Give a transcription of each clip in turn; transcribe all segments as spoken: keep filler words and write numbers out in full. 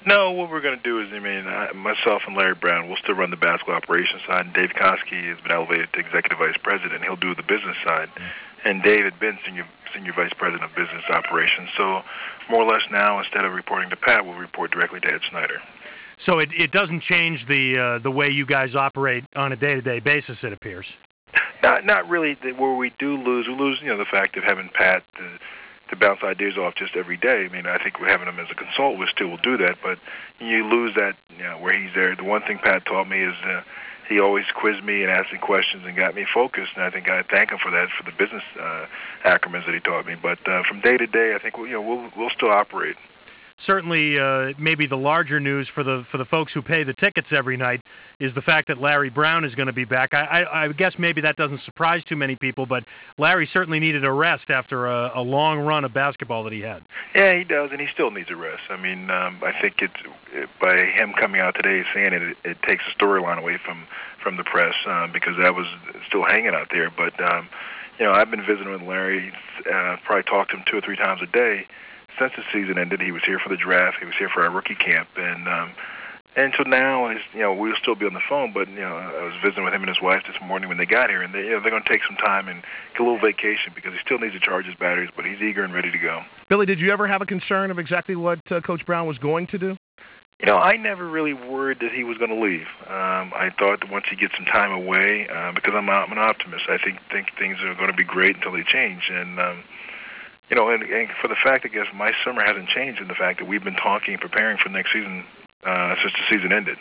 No, what we're going to do is, I mean, I, myself and Larry Brown will still run the basketball operations side, and Dave Koski has been elevated to executive vice president. He'll do the business side, and Dave had been senior senior vice president of business operations. So, more or less now, instead of reporting to Pat, we'll report directly to Ed Snyder. So it it doesn't change the uh, the way you guys operate on a day-to-day basis, it appears. Not not really. Where we do lose, we lose, you know, the fact of having Pat to, to bounce ideas off just every day. I mean, I think we're having him as a consultant, we still will do that, but you lose that, you know, where he's there. The one thing Pat taught me is uh, he always quizzed me and asked me questions and got me focused, and I think I thank him for that, for the business uh, acronyms that he taught me. But uh, from day to day, I think we'll, you know, we'll we'll still operate. Certainly, uh, maybe the larger news for the for the folks who pay the tickets every night is the fact that Larry Brown is going to be back. I, I, I guess maybe that doesn't surprise too many people, but Larry certainly needed a rest after a, a long run of basketball that he had. Yeah, he does, and he still needs a rest. I mean, um, I think it's it, by him coming out today saying it, it, it takes a storyline away from from the press um, because that was still hanging out there. But um, you know, I've been visiting with Larry. Uh, probably talked to him two or three times a day. Since the season ended, he was here for the draft. He was here for our rookie camp, and um, and so now, is, you know, we'll still be on the phone. But you know, I was visiting with him and his wife this morning when they got here, and they, you know, they're going to take some time and get a little vacation because he still needs to charge his batteries. But he's eager and ready to go. Billy, did you ever have a concern of exactly what uh, Coach Brown was going to do? You know, I never really worried that he was going to leave. Um, I thought that once he gets some time away, uh, because I'm, I'm an optimist, I think think things are going to be great until they change, and. Um, You know, and, and for the fact, I guess, my summer hasn't changed in the fact that we've been talking and preparing for next season uh, since the season ended.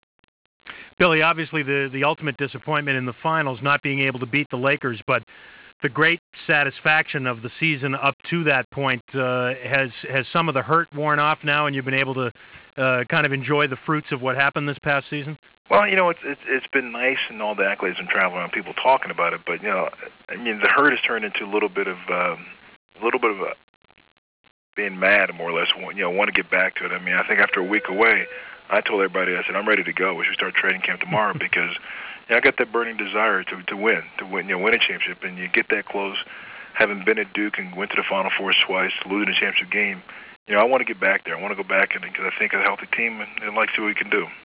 Billy, obviously the, the ultimate disappointment in the finals, not being able to beat the Lakers, but the great satisfaction of the season up to that point, uh, has has some of the hurt worn off now, and you've been able to uh, kind of enjoy the fruits of what happened this past season? Well, you know, it's, it's it's been nice and all the accolades and traveling around, people talking about it, but, you know, I mean, the hurt has turned into a little bit of... Um, a little bit of a being mad, more or less, you know, want to get back to it. I mean, I think after a week away, I told everybody, I said, I'm ready to go. We should start training camp tomorrow because, you know, I got that burning desire to to win, to win, you know, win a championship. And you get that close, having been at Duke and went to the Final Four twice, losing a championship game. You know, I want to get back there. I want to go back and because I think a healthy team and, and like to see what we can do.